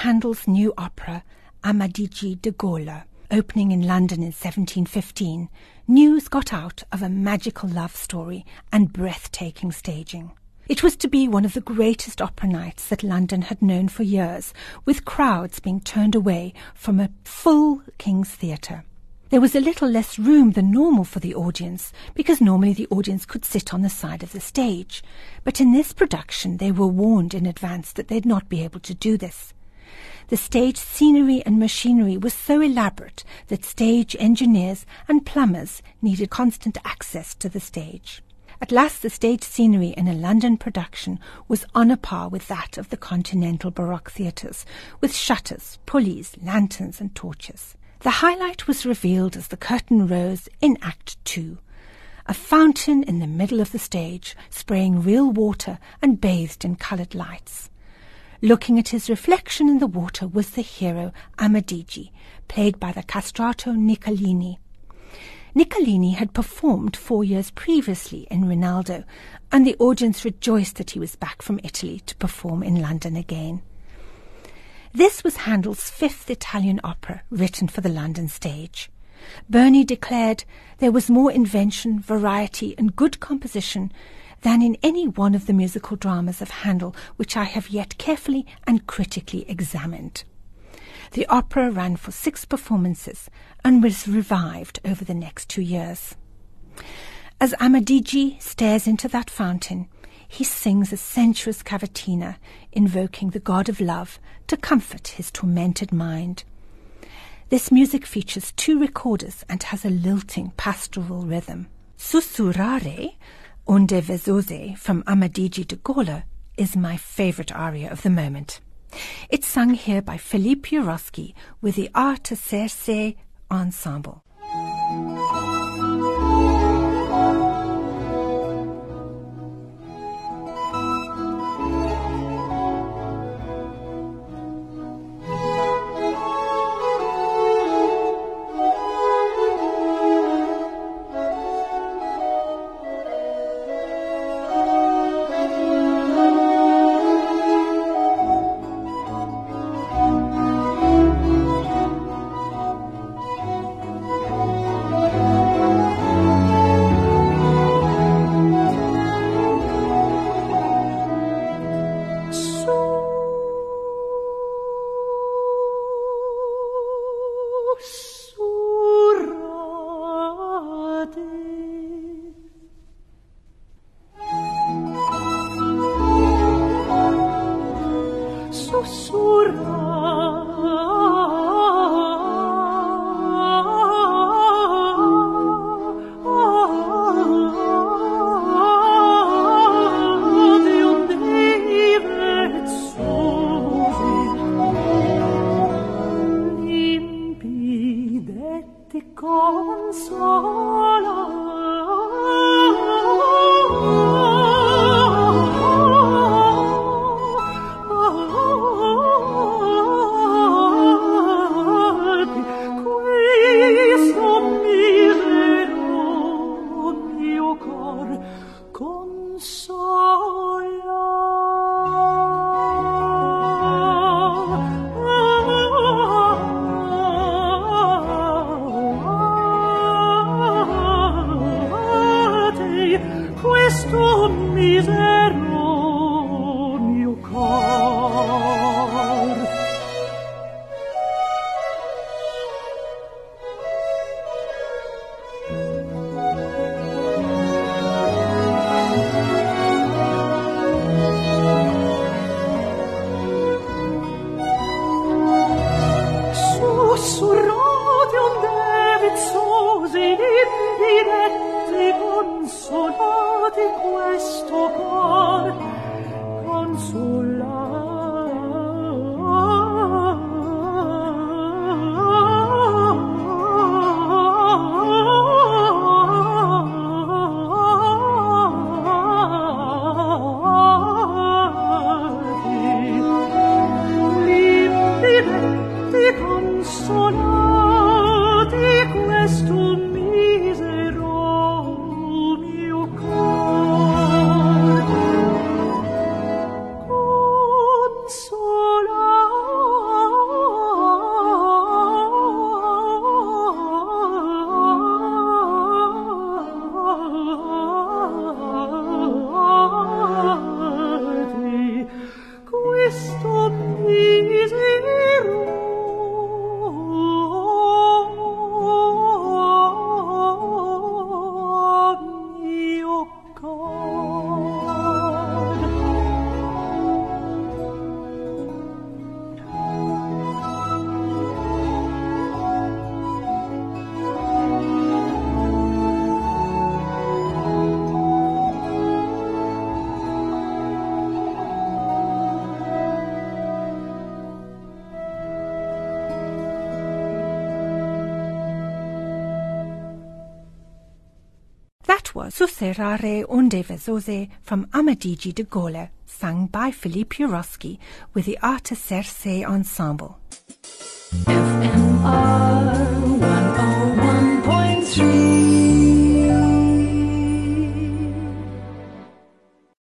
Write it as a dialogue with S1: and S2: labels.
S1: Handel's new opera, Amadigi de Gaulle, opening in London in 1715, news got out of a magical love story and breathtaking staging. It was to be one of the greatest opera nights that London had known for years, with crowds being turned away from a full King's Theatre. There was a little less room than normal for the audience, because normally the audience could sit on the side of the stage. But in this production they were warned in advance that they'd not be able to do this. The stage scenery and machinery was so elaborate that stage engineers and plumbers needed constant access to the stage. At last the stage scenery in a London production was on a par with that of the continental Baroque theatres, with shutters, pulleys, lanterns and torches. The highlight was revealed as the curtain rose in Act 2. A fountain in the middle of the stage, spraying real water and bathed in coloured lights. Looking at his reflection in the water was the hero Amadigi, played by the castrato Niccolini. Niccolini had performed 4 years previously in Rinaldo, and the audience rejoiced that he was back from Italy to perform in London again. This was Handel's 5th Italian opera written for the London stage. Burney declared there was more invention, variety and good composition than in any one of the musical dramas of Handel which I have yet carefully and critically examined. The opera ran for 6 performances and was revived over the next 2 years. As Amadigi stares into that fountain, he sings a sensuous cavatina, invoking the god of love to comfort his tormented mind. This music features 2 recorders and has a lilting pastoral rhythm. Sussurrare, onde vezose from Amadigi de Gaulle is my favourite aria of the moment. It's sung here by Philippe Juroski with the Arte Circe Ensemble. This was Suserare Unde Vezose from Amadigi de Gaula, sung by Philippe Juroski with the Arte Circe Ensemble.
S2: FMR